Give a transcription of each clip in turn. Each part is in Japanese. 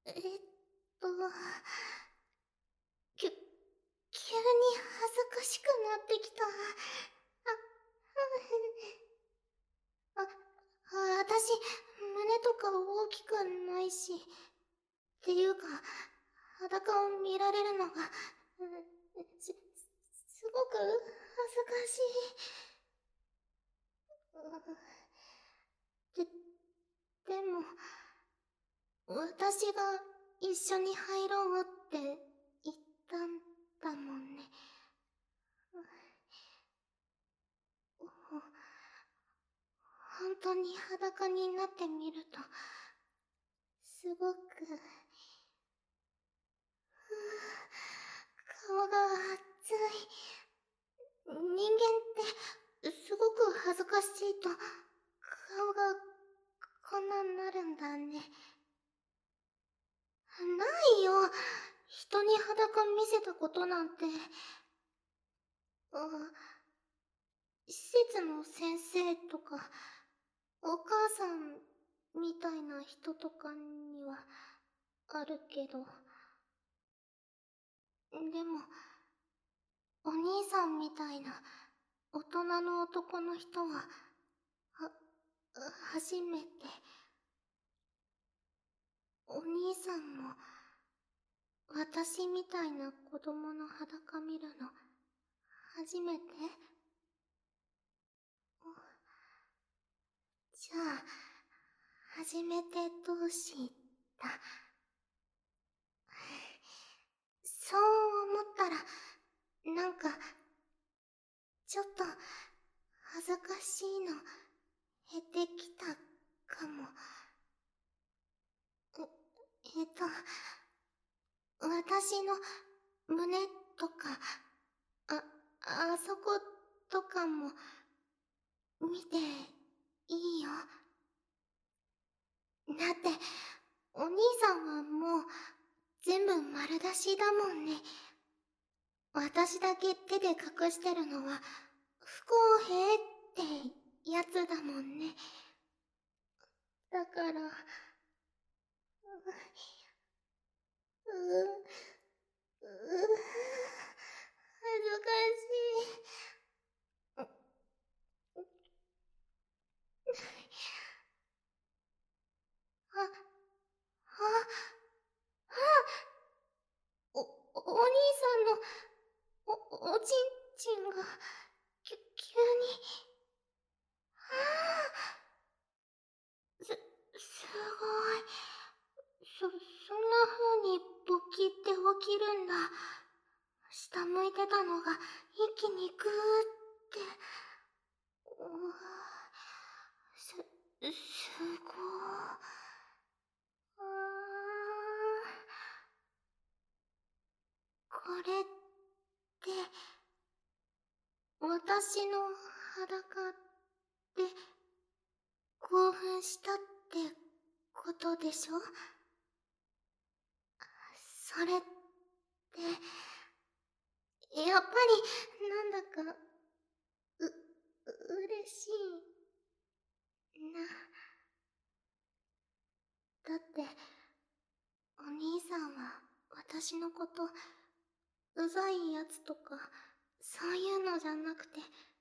えっと、急に恥ずかしくなってきた。あ、私、胸とか大きくないし、っていうか、裸を見られるのが、すごく恥ずかしい。でも、私が一緒に入ろうって言ったんだもんね。本当に裸になってみると、すごく、顔が熱い。人間ってすごく恥ずかしいと顔がこんなになるんだね。ないよ。人に裸見せたことなんて。施設の先生とかお母さんみたいな人とかにはあるけど、でもお兄さんみたいな大人の男の人は初めて。お兄さんも私みたいな子供の裸見るの初めて？じゃあ初めて同士だ。そう思ったらなんかちょっと恥ずかしいの減ってきたかも。私の胸とかあそことかも見ていいよ。だってお兄さんはもう全部丸出しだもんね。私だけ手で隠してるのは不公平ってやつだもんね。だから、恥ずかしい。あ、あ、お兄さんのおちんちんが急にすごい。そんな風に勃起って起きるんだ。下向いてたのが一気にグーって。すごい。これって、私の裸で興奮したってことでしょ？それって、やっぱりなんだか、嬉しいな。だって、お兄さんは私のこと、うざいやつとか、そういうのじゃなくて、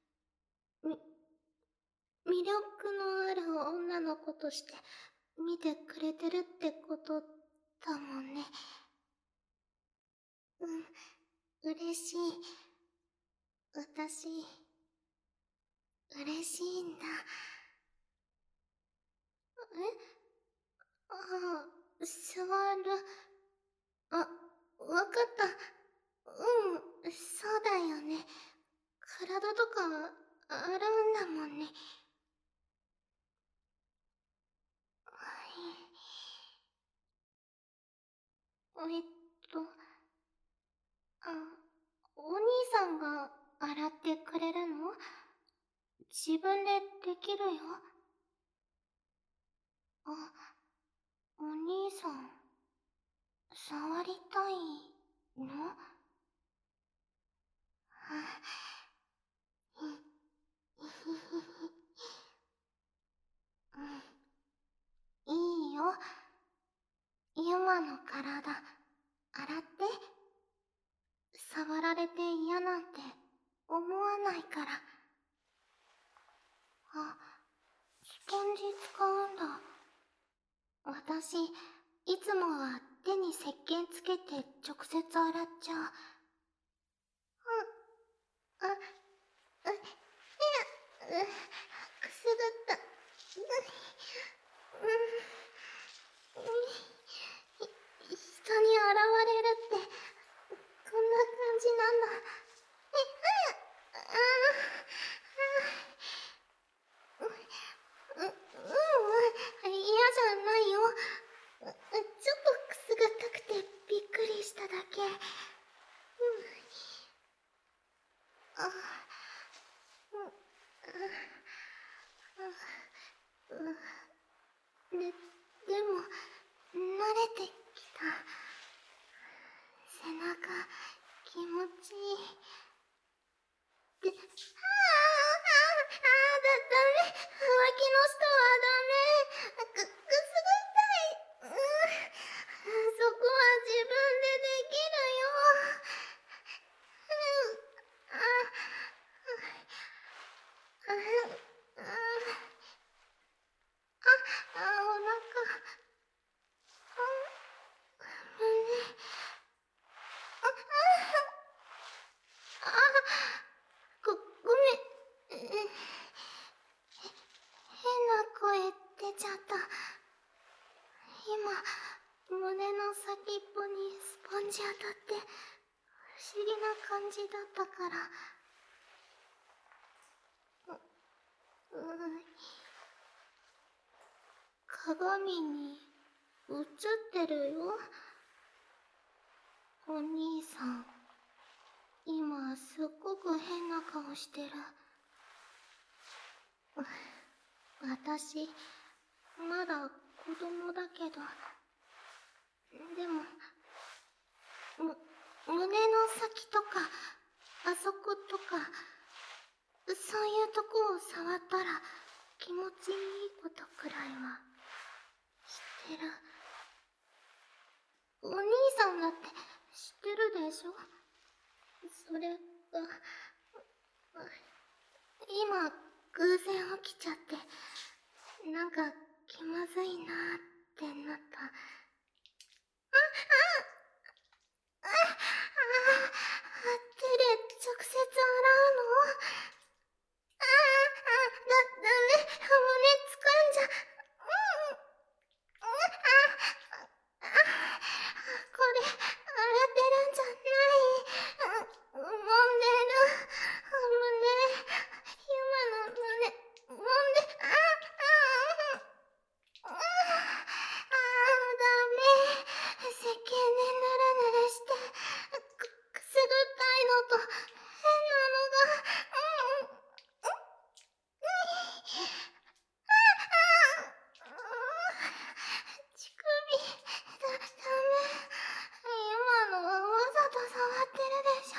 魅力のある女の子として見てくれてるってことだもんね。嬉しい。私、嬉しいんだ。座る。わかった。そうだよね。体とか洗うんだもんね。えっと、あ、お兄さんが洗ってくれるの？自分でできるよ。お兄さん、触りたいの？いいよ。今ママの体、洗って。触られて嫌なんて思わないから。あ、スポンジ使うんだ。私、いつもは手に石鹸つけて直接洗っちゃう。あ、いや、くすぐった。人に現れるって、こんな感じなんだ。嫌じゃないよ。ちょっとくすぐったくてびっくりしただけ。でも、慣れてきた。背中、気持ちいい。ダメ。脇の下はダメ。くすぐったい。そこは自分でできるよ。お腹。胸。ごめん。変な声出ちゃった。今、胸の先っぽにスポンジ当たって不思議な感じだったから。鏡に映ってるよ。お兄さん、今すっごく変な顔してる。私、まだ子供だけど。でも、胸の先とか、あそことか、そういうとこを触ったら気持ちいいことくらいは知ってる。お兄さんだって知ってるでしょ。それが、今偶然起きちゃって、なんか気まずいなーってなった。手で直接洗うの？ダメ、胸掴んじゃ。これ、洗ってるんじゃない。揉んでる。胸、今の胸、揉んで、ダメ。石鹸でぬるぬるして、くすぐったいのと、変なのが、乳首、ダメ。今のはわざと触ってるでしょ。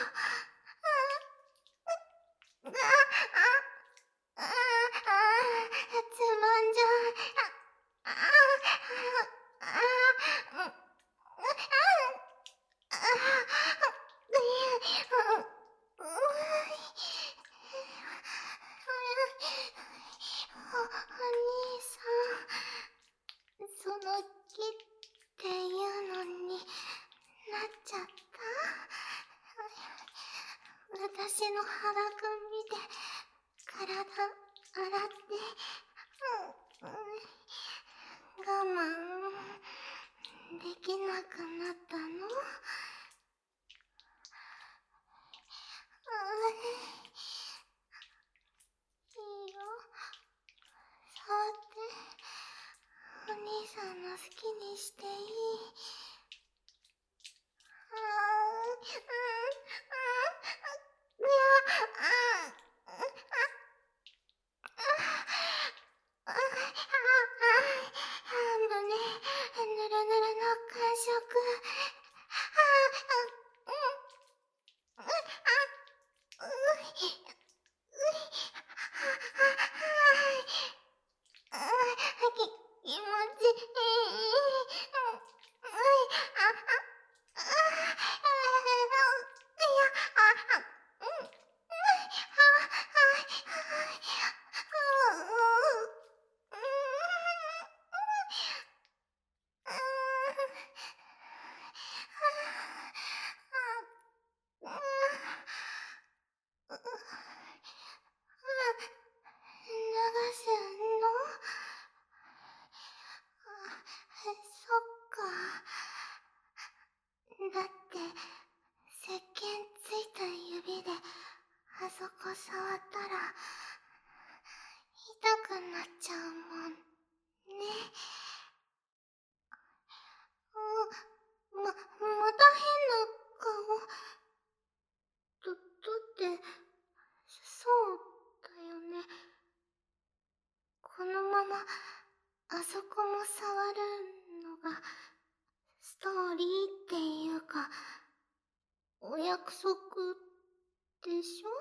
つまんじゃう。お兄さん、その木っていうのになっちゃった。私の裸見て体洗って、我慢できなくなったの？いいよ、触って。お兄さんの好きにしていい。胸、ぬるぬるの感触。気持ちいい。 すの？そっか。だって、石鹸ついた指であそこ触ったら痛くなっちゃうもんね。また変な顔。だって、そうだよね。このままあそこも触るのがストーリーっていうか、お約束でしょ？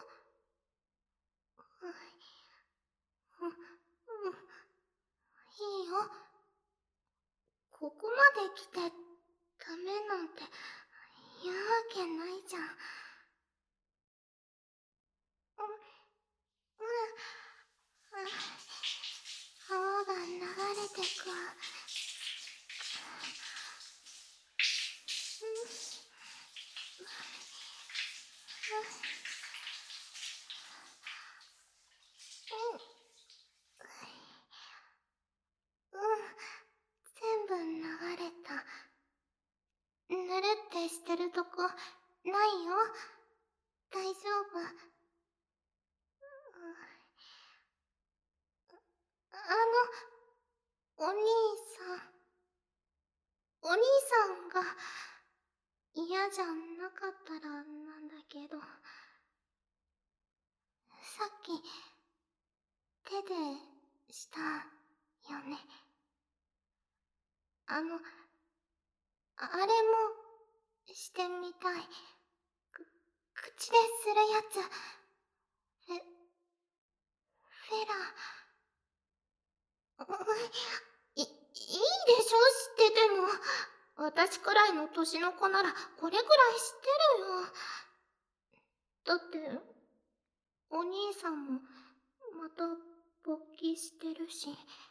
いいよ。ここまで来てダメなんて言うわけないじゃん。泡が流れてく。全部流れた。ぬるってしてるとこないよ。大丈夫。お兄さん。お兄さんが嫌じゃなかったらなんだけど、さっき手でしたよね。あれもしてみたい。口でするやつ。フェラ。いいでしょ、知ってても。私くらいの年の子ならこれくらい知ってるよ。だって、お兄さんもまた勃起してるし、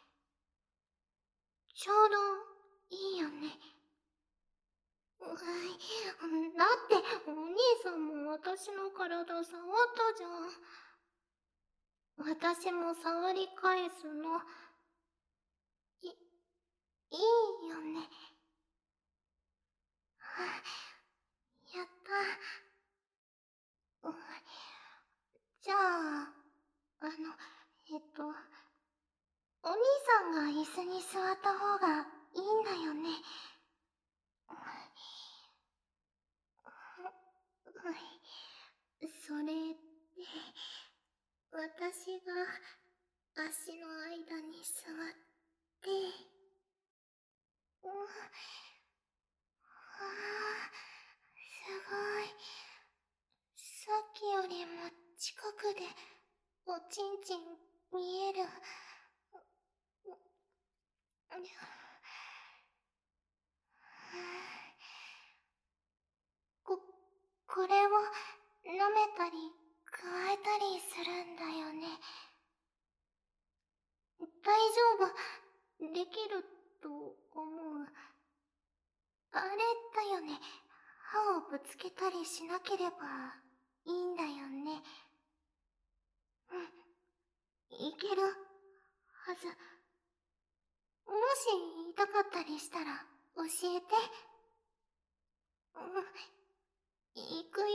ちょうどいいよね。だってお兄さんも私の体触ったじゃん。私も触り返すの。いいよね。やった。じゃあ、お兄さんが椅子に座った方がいいんだよね。それで、私が足の間に座って、すごい。さっきよりも近くでおちんちん見える。こ、これを舐めたり加えたりするんだよね。大丈夫。できると思う。あれだよね。歯をぶつけたりしなければいいんだよね。いけるはず。もし痛かったりしたら教えて。行くよ。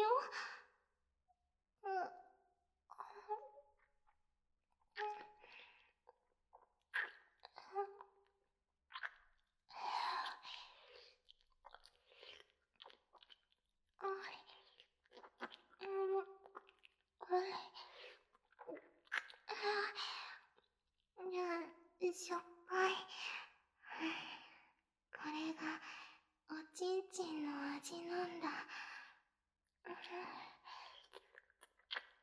しょっぱい。これがおちんちんの味なんだ。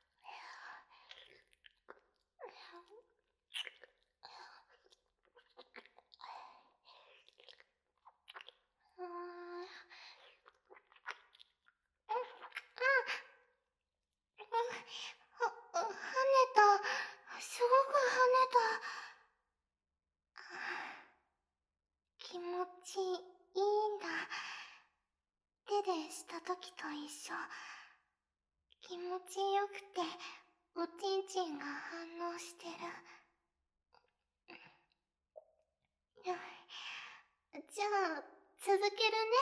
ちいいんだ。手でした時と一緒。気持ちよくて、おちんちんが反応してる。じゃあ、続けるね。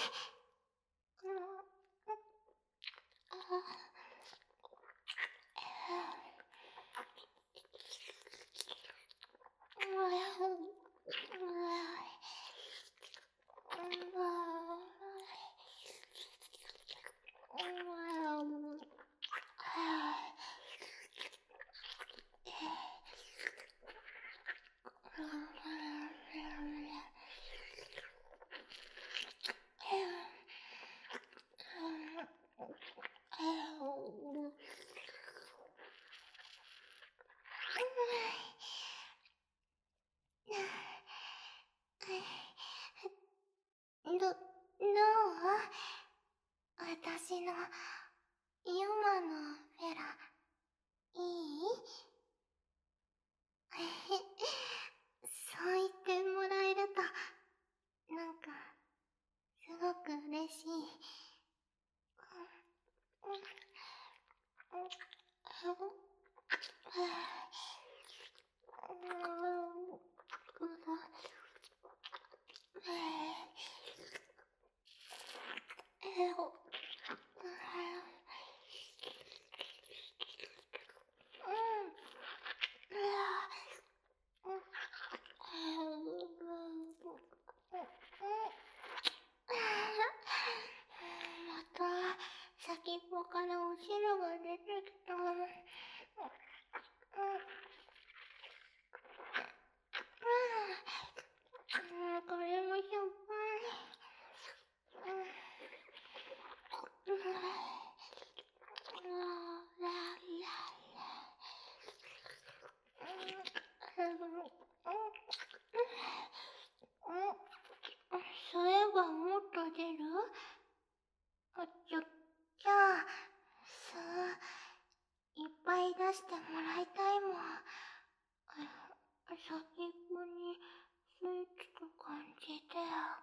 どう私のヨマのフェラ、いい？そう言ってもらえると、なんか、すごく嬉しい。また先っぽからお汁が出てきた。これもしょっぱい。そういえばもっと出る？じゃあ、いっぱい出してもらいたいもん。先っぽにスイッチと感じて。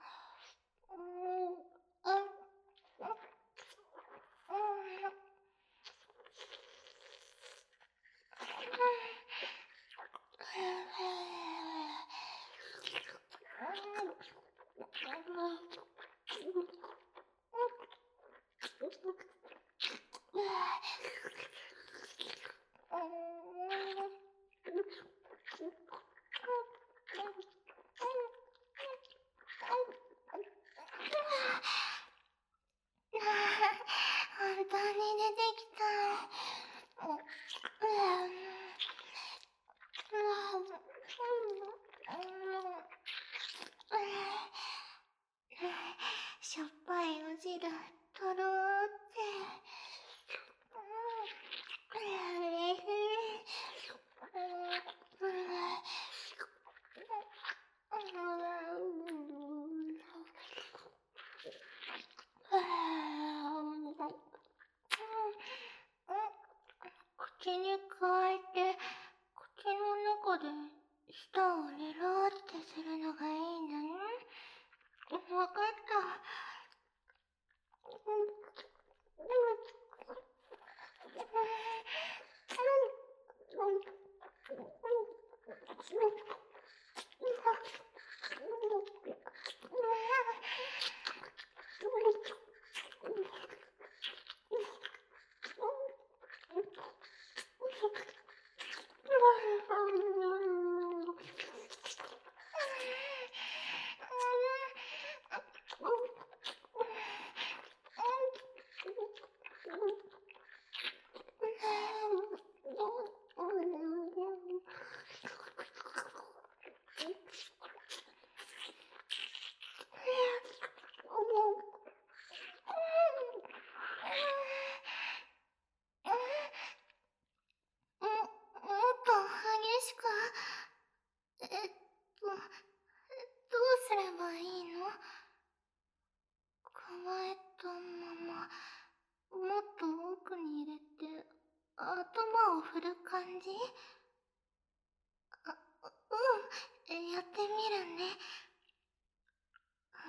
本当に出てきた。しょっぱいお汁、とろーって。嬉しい。口にくわえて、口の中で舌をリローってするのがいいんだね。わかった。もっと激しく。どうすればいいの？構えたまま、もっと奥に入れて、頭を振る感じ？やってみるね。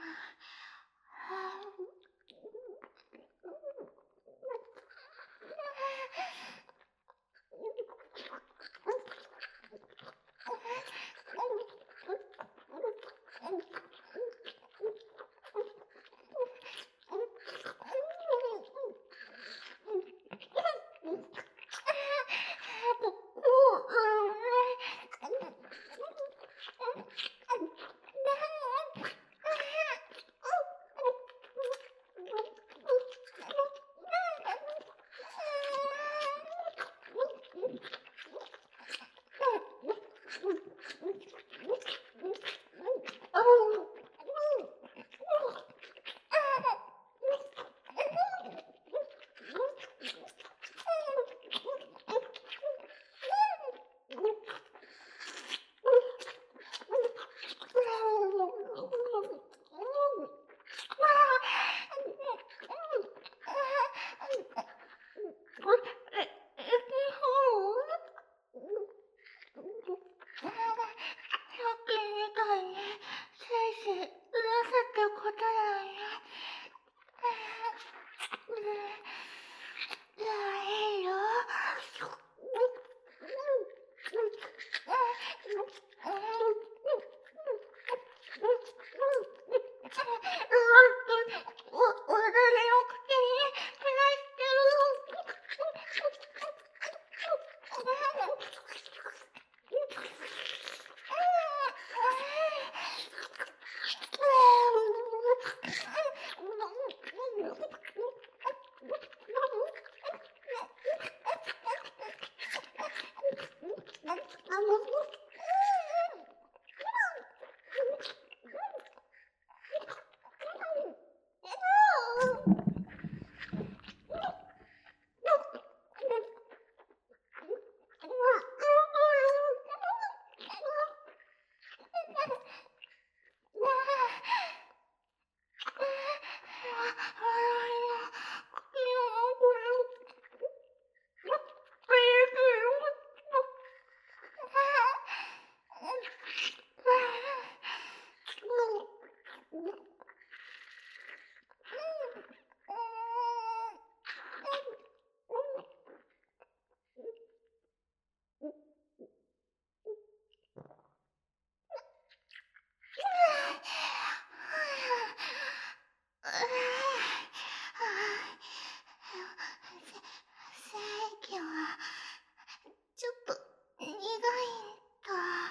正義はちょっと苦いんだ。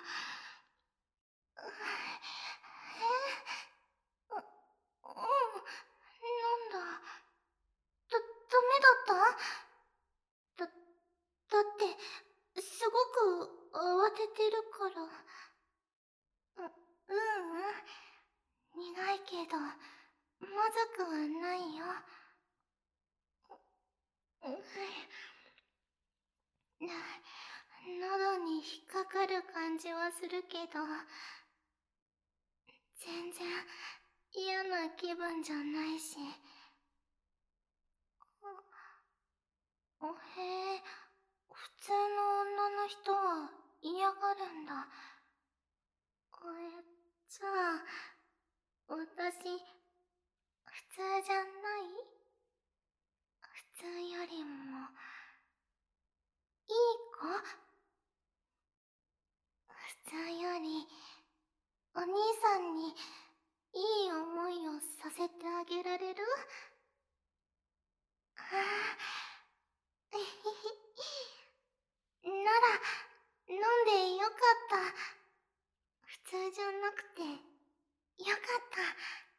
う、なんだ。ダメだった？だってすごく慌ててるから。苦いけどまずくはないよ。喉に引っかかる感じはするけど、全然嫌な気分じゃないし。へえ、普通の女の人は嫌がるんだ。じゃあ、私、普通じゃない？普通よりも、いい子？普通より、お兄さんにいい思いをさせてあげられる？ああ、えへへ。なら、飲んでよかった。普通じゃなくて、よかった。